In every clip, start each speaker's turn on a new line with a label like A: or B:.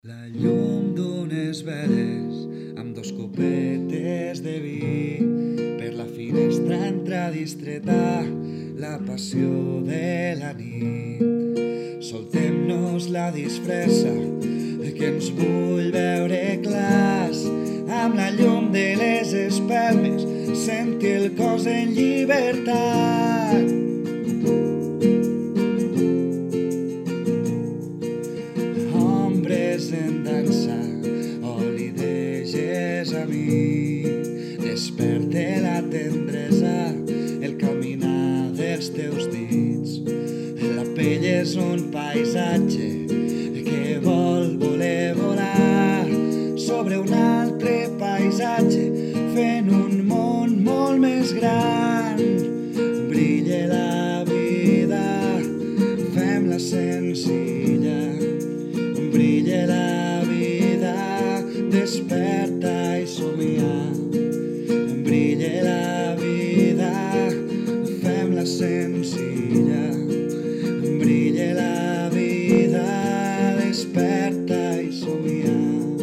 A: La llum d'unes veles amb dos copetes de vi per la finestra entra distreta la passió de la nit. Soltem-nos la disfressa que ens vull veure clars amb la llum de les espelmes sentir el cos en llibertat. En dansa, oli deixes a mi, desperte la tendresa, el caminar dels teus dits. La pell és un paisatge que vol voler volar sobre un altre paisatge, fent un món molt més gran. Brilla la vida, fem-la senzilla. Brilla la vida, desperta i somia. Brilla la vida, fem-la senzilla. Brilla la vida, desperta i somia.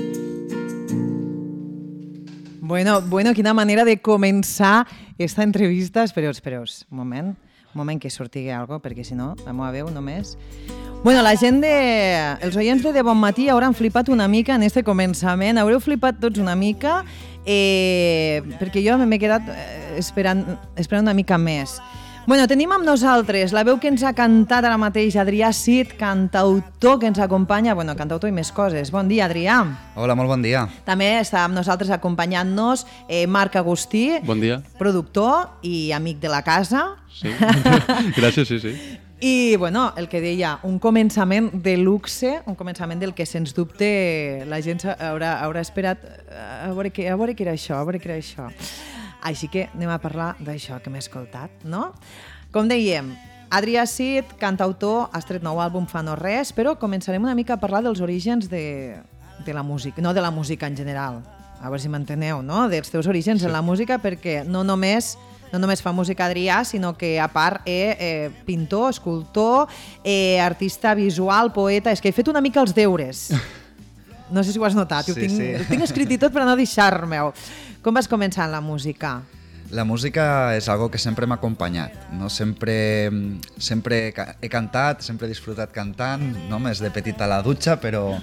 B: Bueno, quina manera de començar esta entrevista. Espereu, un moment que sortigui algo, perquè si no, la meva veu només... Bueno, els oients de Bon Matí hauran flipat una mica en este començament, haureu flipat tots una mica, perquè jo m'he quedat esperant una mica més. Bueno, tenim amb nosaltres la veu que ens ha cantat ara mateix Adrià Cid, cantautor que ens acompanya, cantautor i més coses. Bon dia, Adrià.
A: Hola, molt bon dia.
B: També està amb nosaltres acompanyant-nos Marc Agustí,
C: bon dia.
B: Productor i amic de la casa.
C: Sí, gràcies, sí.
B: I, el que deia, un començament de luxe, un començament del que, sens dubte, la gent haurà esperat a veure què era això, Així que anem a parlar d'això que m'he escoltat, no? Com dèiem, Adrià Cid, cantautor, has tret nou àlbum fa no res, però començarem una mica a parlar dels orígens de la música, no de la música en general, a veure si m'enteneu, no? Dels teus orígens en la música, perquè no només fa música Adrià, sinó que a part pintor, escultor, artista visual, poeta... És que he fet una mica els deures. No sé si ho has notat,
A: sí.
B: Ho tinc escrit i tot per no deixar-me-ho. Com vas començar en la música?
A: La música és algo que sempre m'ha acompanyat, no? Sempre he cantat, sempre he disfrutat cantant, no només de petit a la dutxa, però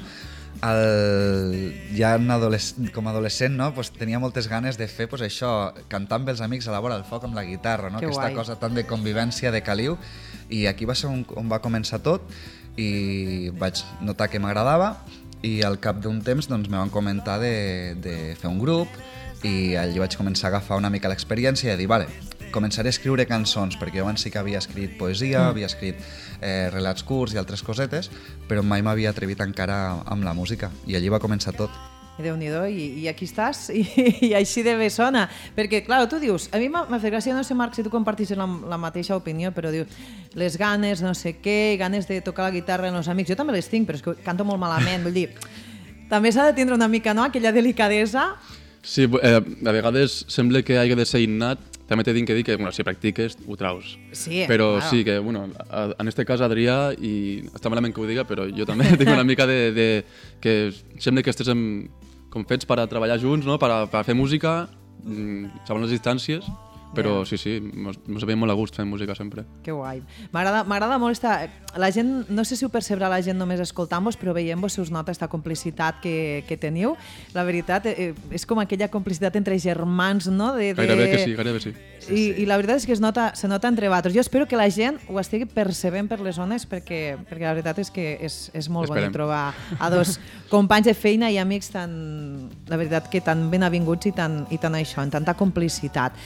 A: ja com a adolescent, no? Tenia moltes ganes de fer això, cantar amb els amics a la vora del foc amb la guitarra, no? Aquesta cosa tan de convivència, de caliu, i aquí va ser on va començar tot i vaig notar que m'agradava i al cap d'un temps me van comentar de fer un grup i allí vaig començar a agafar una mica l'experiència i a dir, vale, començaré a escriure cançons, perquè jo abans sí que havia escrit poesia, havia escrit relats curts i altres cosetes, però mai m'havia atrevit encara amb la música, i allí va començar tot.
B: Déu-n'hi-do, i aquí estàs, i així de bé sona, perquè, clar, tu dius, a mi m'ha fet gràcia, no sé, Marc, si tu comparteixes la mateixa opinió, però dius, les ganes, no sé què, ganes de tocar la guitarra amb els amics, jo també les tinc, però és que canto molt malament, vull dir, també s'ha de tindre una mica, no?, aquella delicadesa.
C: Sí, a vegades sembla que hagi de ser innat, també t'he de dir que si practiques ho traus.
B: Sí,
C: però
B: claro.
C: Sí que, en este cas Adrià, i està malament que ho diga, però jo també tinc una mica de que sembla que estés com fets per a treballar junts, no? Per a fer música, sabent les distàncies, però sí, ens veiem molt a gust fent música sempre.
B: Que guai. M'agrada molt la gent, no sé si ho percebrà la gent només escoltant-vos, però veient-vos se us nota aquesta complicitat que teniu. La veritat, és com aquella complicitat entre germans, no?
C: Gairebé sí.
B: I la veritat és que se nota entre vosaltres. Jo espero que la gent ho estigui percebent per les zones, perquè la veritat és que és molt bonic trobar a dos companys de feina i amics la veritat que tan ben avinguts i tan això, en tanta complicitat.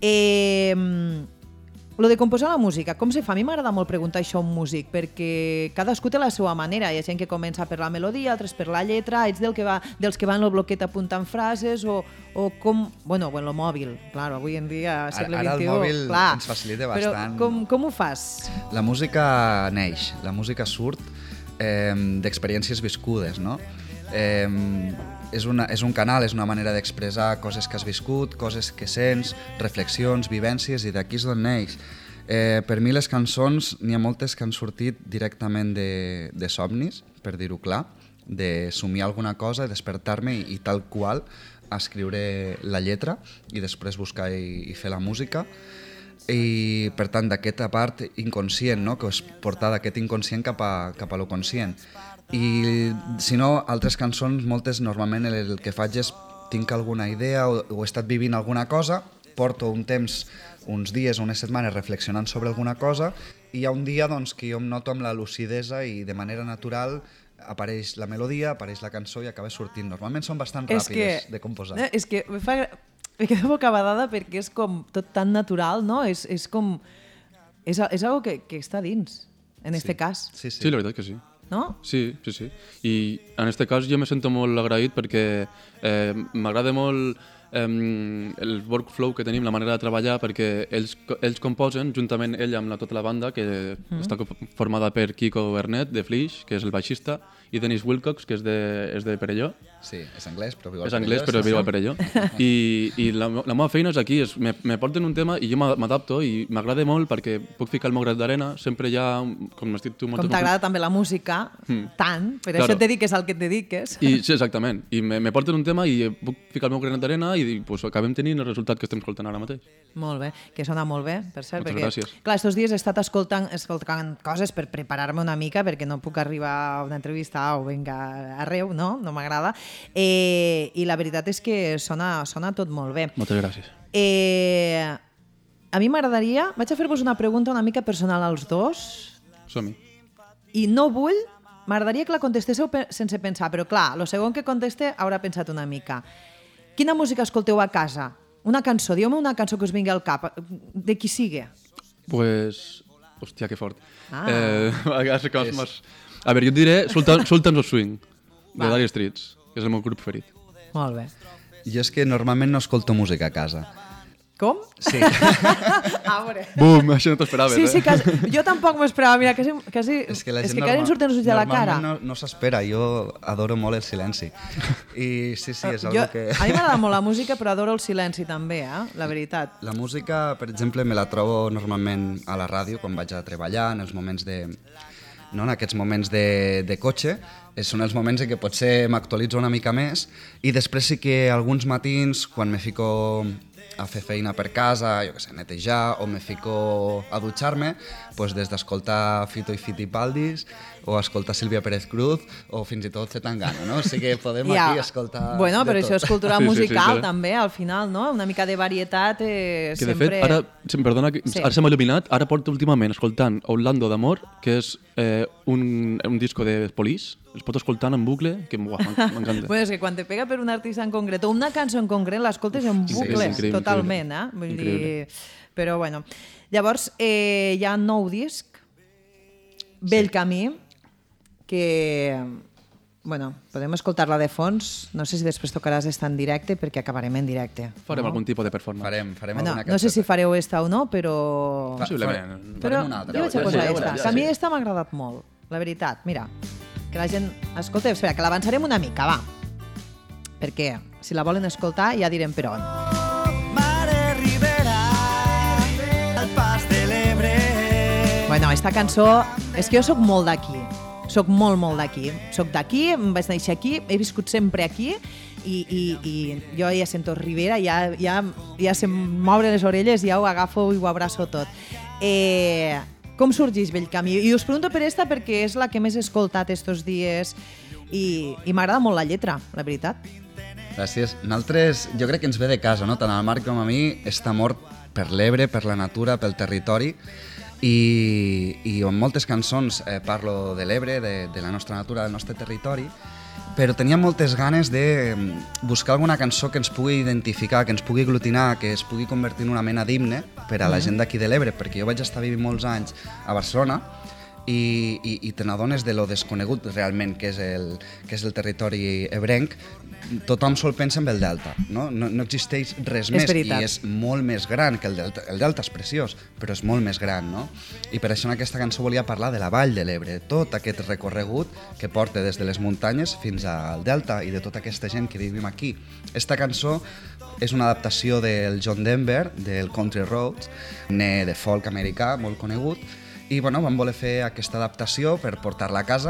B: Lo de composar la música, com se fa? A mi m'agrada molt preguntar això a un músic, perquè cadascú té la seva manera. Hi ha gent que comença per la melodia, altres per la lletra. Ets dels que van al bloquet apuntant frases o com... en el mòbil, clar, avui en dia, segle XXI...
A: Ara el mòbil ens facilita bastant.
B: Però com ho fas?
A: La música neix, la música surt d'experiències viscudes, no? És un canal, és una manera d'expressar coses que has viscut, coses que sents, reflexions, vivències, i d'aquí és d'on neix. Per mi les cançons, n'hi ha moltes que han sortit directament de somnis, per dir-ho clar, de somiar alguna cosa, despertar-me i tal qual escriure la lletra i després buscar i fer la música. I per tant d'aquesta part inconscient, no? Que és portar d'aquest inconscient cap a lo conscient. I si no, altres cançons, moltes normalment el que faig és tinc alguna idea o he estat vivint alguna cosa, porto un temps, uns dies o unes setmanes reflexionant sobre alguna cosa i hi ha un dia doncs, que jo em noto amb la lucidesa i de manera natural apareix la melodia, apareix la cançó i acaba sortint. Normalment són bastant ràpides de composar.
B: És que me quedo bocabadada perquè és com tot tan natural, no? És com... És algo que està dins, en este cas.
C: Sí, la veritat que sí.
B: No?
C: Sí. I en este cas jo me sento molt agraït perquè m'agrada molt el workflow que tenim, la manera de treballar, perquè ells composen, juntament ell amb tota la banda, que està formada per Kiko Bernet, de Flix, que és el baixista, i Dennis Wilcox, que és de Perelló.
A: Sí, és anglès, però viu al
C: Perelló. És anglès, però viu al Perelló. I la meva feina és aquí, me porten un tema i jo m'adapto i m'agrada molt perquè puc ficar el meu grat d'arena, sempre hi ha, com has dit tu...
B: Com t'agrada també la música, tant, per això et dediques al que et dediques.
C: Sí, exactament. I me porten un tema i puc ficar el meu grat d'arena i pues, acabem tenint el resultat que estem escoltant ara mateix.
B: Molt bé, que sona molt bé, per cert.
C: Moltes gràcies.
B: Clar, estos dies he estat escoltant coses per preparar-me una mica, perquè no puc arribar a una entrevista o vinga arreu, no m'agrada. I la veritat és que sona tot molt bé.
C: Moltes gràcies.
B: A mi m'agradaria... Vaig a fer-vos una pregunta una mica personal als dos.
C: Som-hi.
B: I no vull... M'agradaria que la contestéssiu sense pensar, però clar, el segon que conteste haurà pensat una mica. Quina música escolteu a casa? Una cançó, dieu-me una cançó que us vingui al cap, de qui sigui.
C: Pues... Hòstia, que fort. A veure, jo et diré Sultans of Swing, de Dire Straits, que és el meu grup preferit.
B: Molt bé.
A: Jo és que normalment no escolto música a casa.
B: Com?
A: Sí.
C: Bum, això no t'ho esperaves,
B: sí, jo tampoc m'ho esperava. Mira, quasi
A: és que
B: quasi surten els ulls de la cara.
A: Normalment no s'espera, jo adoro molt el silenci. I sí, és algo que...
B: A mi m'agrada molt la música, però adoro el silenci també, la veritat.
A: La música, per exemple, me la trobo normalment a la ràdio, quan vaig a treballar, en els moments de... No, en aquests moments de cotxe, són els moments en què potser m'actualitzo una mica més i després sí que alguns matins, quan me fico a fer feina per casa, jo què sé, netejar, o me fico a dutxar-me, doncs des d'escoltar Fito i Fitipaldis, o escoltar Sílvia Pérez Cruz, o fins i tot Zetangana, no? O sigui que podem aquí escoltar...
B: Bueno, però això és cultura musical,
C: sí.
B: també, al final, no? Una mica de varietat
C: que
B: sempre...
C: de fet, ara, perdona, ara se m'ha il·luminat, ara porto últimament escoltant Orlando d'Amor, que és un disco de Police, els pot escoltar en bucle, que m'encanta.
B: Bueno, és que quan te pega per un artista en concret o una cançó en concret, l'escoltes en bucle, totalment, Vull dir... Però, bueno. Llavors, hi ha un nou disc, Vell Camí, que... Bueno, podem escoltar-la de fons. No sé si després tocaràs estar en directe, perquè acabarem en directe.
C: Farem algun tipus de performance.
A: Farem alguna
B: no sé si fareu esta o no, però...
C: Possiblement.
B: Però
A: una altra.
B: jo vaig a posar esta. Que a mi esta m'ha agradat molt, la veritat. Mira, que la gent... Escolta, espera, que l'avançarem una mica, va. Perquè si la volen escoltar ja direm per on. Bueno, esta cançó... És que jo sóc molt d'aquí. Soc molt d'aquí. Soc d'aquí, em vaig néixer aquí, he viscut sempre aquí i jo ja sento Ribera, ja sé moure les orelles, ja ho agafo i ho abraço tot. Com sorgeix Vell Camí? I us pregunto per esta perquè és la que més he escoltat estos dies i m'agrada molt la lletra, la veritat.
A: Gràcies. Nosaltres, jo crec que ens ve de casa, no? Tant al Marc com a mi, aquest amor per l'Ebre, per la natura, pel territori, i en moltes cançons parlo de l'Ebre, de la nostra natura, del nostre territori, però tenia moltes ganes de buscar alguna cançó que ens pugui identificar, que ens pugui aglutinar, que es pugui convertir en una mena d'himne per a la gent d'aquí de l'Ebre, perquè jo vaig estar vivint molts anys a Barcelona i te n'adones de lo desconegut realment que és el territori ebrenc. Tothom sol pensa en el Delta, no existeix res més i és molt més gran que el Delta. El Delta és preciós, però és molt més gran, no? I per això en aquesta cançó volia parlar de la vall de l'Ebre, tot aquest recorregut que porta des de les muntanyes fins al Delta i de tota aquesta gent que vivim aquí. Esta cançó és una adaptació del John Denver, del Country Roads, de folk americà, molt conegut, i bueno, vam voler fer aquesta adaptació per portar-la a casa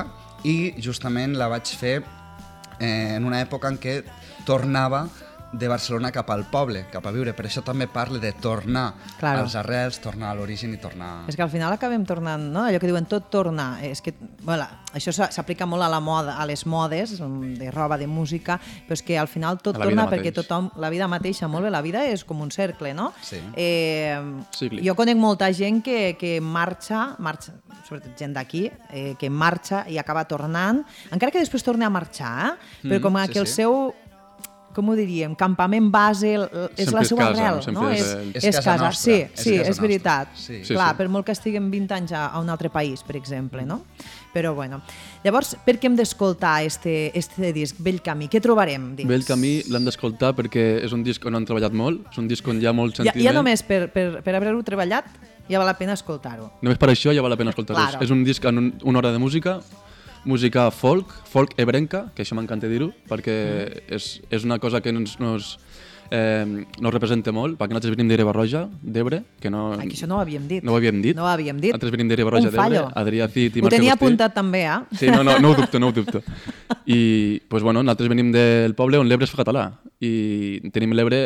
A: i justament la vaig fer en una època en què tornava de Barcelona cap al poble, cap a viure. Per això també parlo de tornar als arrels, tornar a l'origen i tornar...
B: És que al final acabem tornant, no? Allò que diuen tot torna. És que, bueno, això s'aplica molt a la moda, a les modes, de roba, de música, però és que al final tot torna perquè tothom... La vida mateixa, molt bé, la vida és com un cercle, no?
A: Sí.
B: Jo conec molta gent que marxa, sobretot gent d'aquí, que marxa i acaba tornant, encara que després torni a marxar, però com que el seu... com ho diríem, campament base és la seva arrel, no? És casa nostra. Sí, és veritat. Clar, per molt que estiguem 20 anys a un altre país, per exemple, no? Però bueno. Llavors, per què hem d'escoltar este disc, Vell Camí? Què trobarem dins?
C: Vell Camí l'hem d'escoltar perquè és un disc on han treballat molt, és un disc on hi ha molt sentiment.
B: Ja només per haver-ho treballat ja val la pena escoltar-ho.
C: Només per això ja val la pena escoltar-ho. És un disc en una hora de música folk ebrenca, que això m'encanta dir-ho, perquè és una cosa que nos representa molt, perquè nosaltres venim d'Era Barroja, d'Ebre, que no...
B: Aquí això no ho havíem dit.
C: No ho havíem dit. Nosaltres venim d'Era Barroja, d'Ebre, Adrià Cid i Marc Agustí.
B: Ho tenia apuntat també,
C: Sí, no ho dubto. I, doncs, bueno, nosaltres venim del poble on l'Ebre és català, i tenim l'Ebre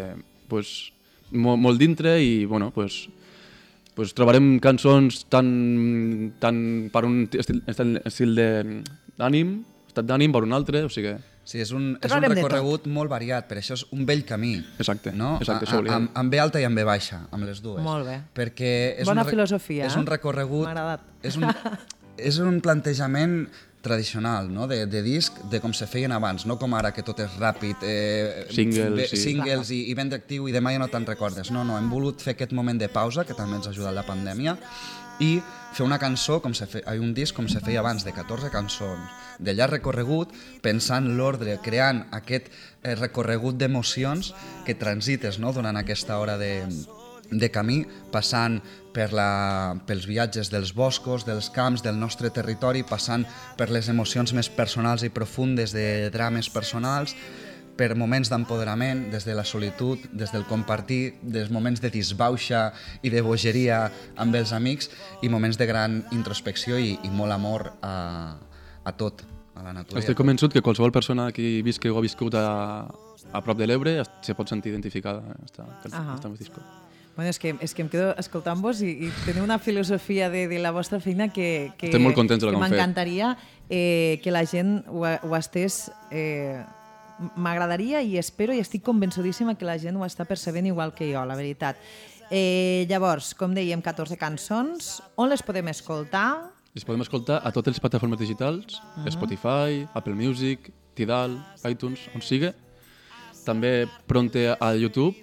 C: molt dintre, i, bueno, pues trobarem cançons tant per un estil d'ànim, estat d'ànim per un altre, o sigui...
A: Sí, és un recorregut molt variat, per això és un vell camí.
C: Exacte,
A: no?
C: això volíem.
A: Amb B alta i amb B baixa, amb les dues.
B: Molt bé.
A: Perquè
B: bona filosofia,
A: és un recorregut...
B: M'ha agradat.
A: És un plantejament tradicional, no? de disc, de com se feien abans, no com ara que tot és ràpid, singles i ben d'actiu i demà ja no te'n recordes. No, hem volut fer aquest moment de pausa, que també ens ha ajudat la pandèmia, i fer una cançó, un disc com se feia abans, de 14 cançons, de llarg recorregut, pensant l'ordre, creant aquest recorregut d'emocions que transites, no? Durant aquesta hora de camí, passant pels viatges dels boscos, dels camps, del nostre territori, passant per les emocions més personals i profundes de drames personals, per moments d'empoderament, des de la solitud, des del compartir, des moments de disbauxa i de bogeria amb els amics i moments de gran introspecció i molt amor a tot, a la natura.
C: Estic convençut que qualsevol persona que visqui o ha viscut a prop de l'Ebre se pot sentir identificada en aquest disc.
B: Bueno, és que em quedo escoltant-vos i teniu una filosofia de la vostra feina que
C: estem molt contents de la que hem fet.
B: M'encantaria que la gent ho estés... M'agradaria i espero i estic convençudíssima que la gent ho està percebent igual que jo, la veritat. Llavors, com dèiem, 14 cançons. On les podem escoltar?
C: Les podem escoltar a totes les plataformes digitals, Spotify, Apple Music, Tidal, iTunes, on sigui. També pronte a YouTube.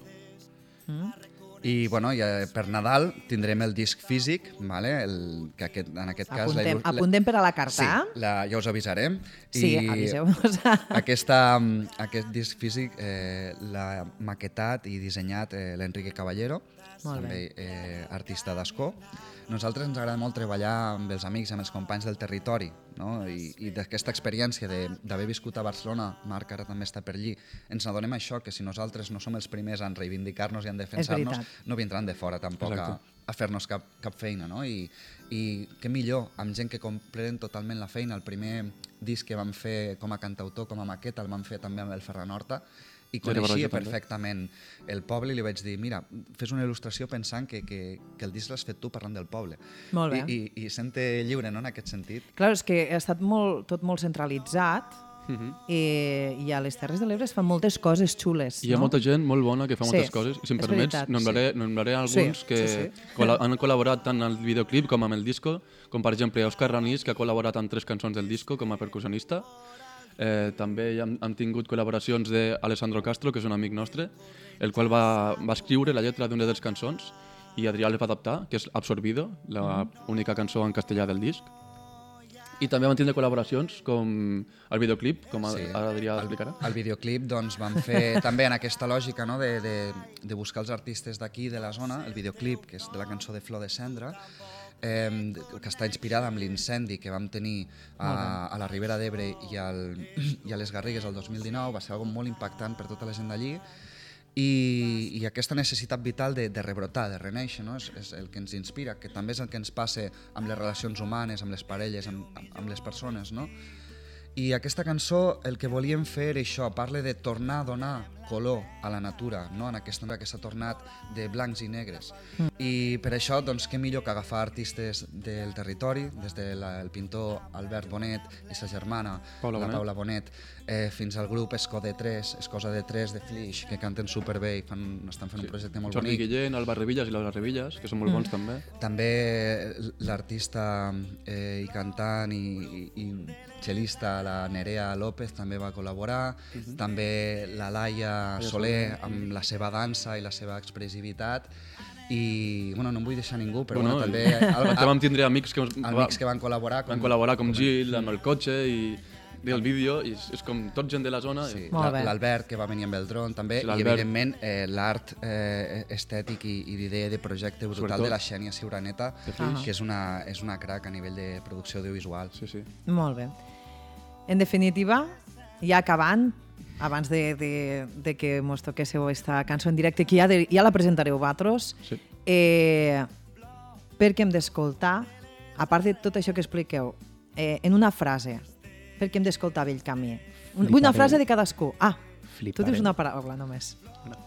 A: I bueno, per Nadal tindrem el disc físic, vale? Que en aquest cas...
B: Apuntem per a la carta.
A: Sí, ja us avisarem.
B: Sí, aviseu-nos.
A: Aquest disc físic l'ha maquetat i dissenyat l'Enrique Caballero, també artista d'Ascó. Nosaltres ens agrada molt treballar amb els amics, amb els companys del territori, no? I d'aquesta experiència d'haver viscut a Barcelona, Marc ara també està per allí, ens adonem això, que si nosaltres no som els primers en reivindicar-nos i en defensar-nos, no vindran de fora tampoc a fer-nos cap feina, no? I què millor, amb gent que comprenen totalment la feina. El primer disc que vam fer com a cantautor, com a maqueta, el vam fer també amb el Ferran Horta, i coneixia perfectament el poble i li vaig dir, mira, fes una il·lustració pensant que el disc l'has fet tu parlant del poble.
B: Molt bé.
A: I sent-te lliure, no?, en aquest sentit.
B: Clar, és que ha estat tot molt centralitzat i a les Terres de l'Ebre es fan moltes coses xules.
C: Hi ha molta gent molt bona que fa moltes coses, i si em permets, nombraré alguns que han col·laborat tant al videoclip com amb el disco, com per exemple Òscar Ranís, que ha col·laborat en 3 cançons del disco com a percussionista. També hem tingut col·laboracions d'Alessandro Castro, que és un amic nostre, el qual va escriure la lletra d'una de les cançons i Adrià les va adaptar, que és Absorbido, l'única cançó en castellà del disc. I també vam tindre col·laboracions com el videoclip, com ara Adrià explicarà.
A: El videoclip doncs, vam fer també en aquesta lògica, no?, de buscar els artistes d'aquí, de la zona. El videoclip, que és de la cançó de Flor de Cendra, que està inspirada amb l'incendi que vam tenir a la Ribera d'Ebre i a les Garrigues el 2019, va ser algo molt impactant per tota la gent d'allí, i aquesta necessitat vital de rebrotar, de renéixer, no? És el que ens inspira, que també és el que ens passa amb les relacions humanes, amb les parelles, amb les persones, no? I aquesta cançó el que volíem fer era això, parla de tornar a donar color a la natura, no? En aquesta que s'ha tornat de blancs i negres. I per això, doncs, què millor que agafar artistes del territori, des del pintor Albert Bonet i sa germana, Paula Bonet, fins al grup Escosa de Tres de Flix, que canten superbé i estan fent un projecte molt bonic.
C: Jordi Guillén, Alba Revillas i Laura Revillas, que són molt bons també.
A: També l'artista i cantant i cel·lista, la Nerea López, també va col·laborar, també la Laia Soler amb la seva dansa i la seva expressivitat, i bueno, no em vull deixar ningú, però també
C: vam tindre amics que
A: van col·laborar
C: com Gil, amb el cotxe i el vídeo, i és com tot gent de la zona.
A: Sí, l'Albert, que va venir amb el dron també, i evidentment l'art estètic i d'idea de projecte brutal de la Xènia Ciuraneta, que és una crac a nivell de producció audiovisual.
C: Sí.
B: Molt bé. En definitiva, ja acabant, abans de que mos toquéssiu aquesta cançó en directe, que ja la presentareu vosaltres, perquè hem d'escoltar, a part de tot això que expliqueu, en una frase, perquè hem d'escoltar Vell Camí. Vull una frase de cadascú. Tu dius una paraula només.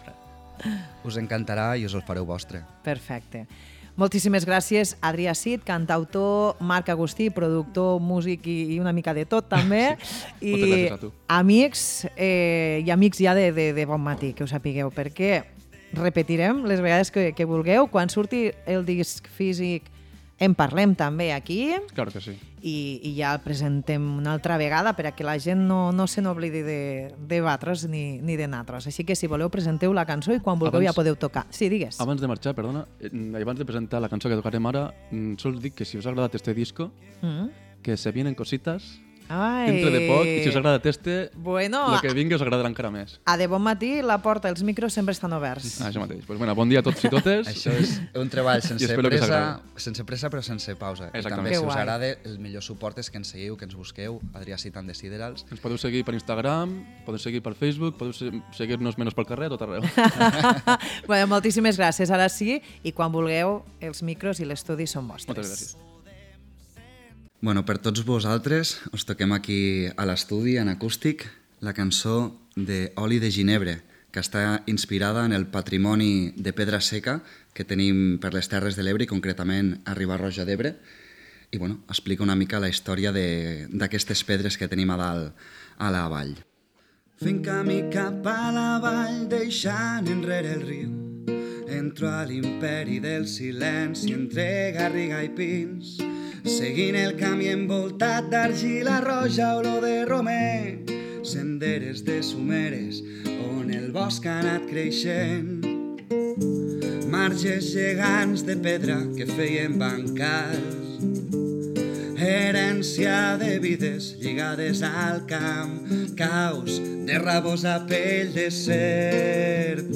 A: Us encantarà i us el fareu vostre.
B: Perfecte. Moltíssimes gràcies, Adrià Cid, cantautor, Marc Agustí, productor, músic i una mica de tot també.
C: Sí. Moltes gràcies a tu.
B: Amics i amics ja de bon matí, que ho sapigueu, perquè repetirem les vegades que vulgueu. Quan surti el disc físic en parlem també aquí.
C: Claro que sí.
B: I ja el presentem una altra vegada per a que la gent no se n'oblidi de vosaltres ni de nosaltres. Així que si voleu presenteu la cançó i quan vulgueu ja podeu tocar. Sí, digues.
C: Abans de marxar, perdona, abans de presentar la cançó que tocarem ara, sols dic que si us ha agradat este disco, que se vienen cositas dintre de poc, i si us ha agradat el que vingui us agradarà encara més.
B: A de bon matí la porta, els micros sempre estan oberts.
C: Això mateix. Pues bueno, bon dia a tots i totes.
A: Això és un treball sense pressa però sense pausa. I també si us agrada, el millor suport és que ens seguiu, que ens busqueu, Adrià Cid and the Siderals.
C: Ens podeu seguir per Instagram, podeu seguir per Facebook, podeu seguir-nos menys pel carrer, tot arreu.
B: Bueno, moltíssimes gràcies, ara sí, i quan vulgueu, els micros i l'estudi són vostres.
C: Moltes gràcies.
A: Bueno, per tots vosaltres us toquem aquí a l'estudi, en acústic, la cançó de Oli de Ginebre, que està inspirada en el patrimoni de pedra seca que tenim per les Terres de l'Ebre, i concretament a Riba-roja d'Ebre, i bueno, explica una mica la història d'aquestes pedres que tenim a dalt, a la vall. Fent camí cap a la vall, deixant enrere el riu, entro a l'imperi del silenci entre garriga i pins, seguint el camí envoltat d'argila roja, olor de romer, senderes de sumeres on el bosc ha anat creixent, marges gegants de pedra que feien bancals, herència de vides lligades al camp, caus de rabosa pell de serp,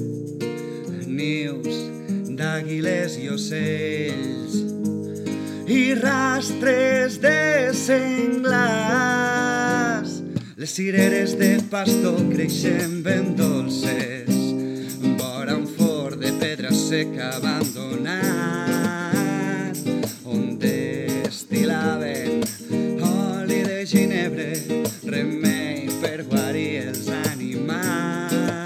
A: nius d'àguiles i ocells, i rastres de senglars. Les cireres de pastor creixen ben dolces vora un fort de pedra seca abandonat, on destilaven oli de ginebre, remei per guarir els animals.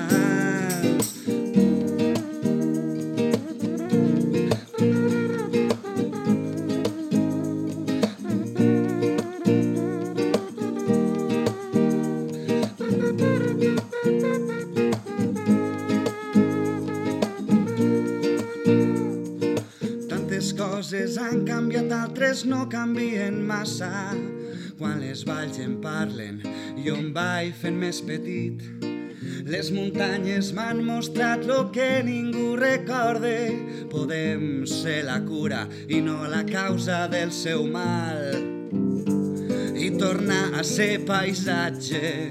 A: Coses han canviat, altres no canvien massa. Quan les valls en parlen, jo em vaig fent més petit. Les muntanyes m'han mostrat lo que ningú recorde. Podem ser la cura i no la causa del seu mal, i tornar a ser paisatge,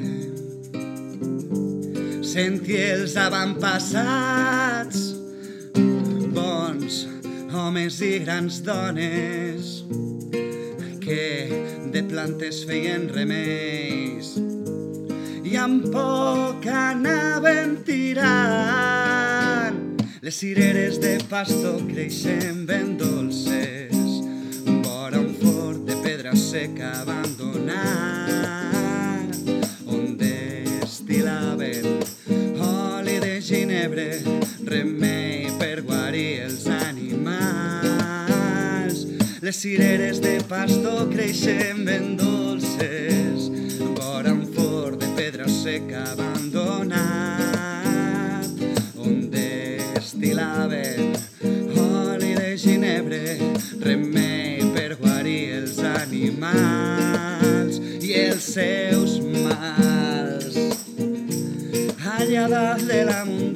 A: sentir els avantpassats, bons homes i grans dones que de plantes feien remeis
D: i amb poc anaven tirant. Les cireres de pasto creixen ben dolces vora un fort de pedra seca abandonat, on destilaven oli de ginebre, remei per guarir els animals. Les cireres de pasto creixen ben dolces vora un fort de pedra seca abandonat, on destilaven oli de ginebre, remei per guarir els animals i els seus mals. Allà dalt de la muntanya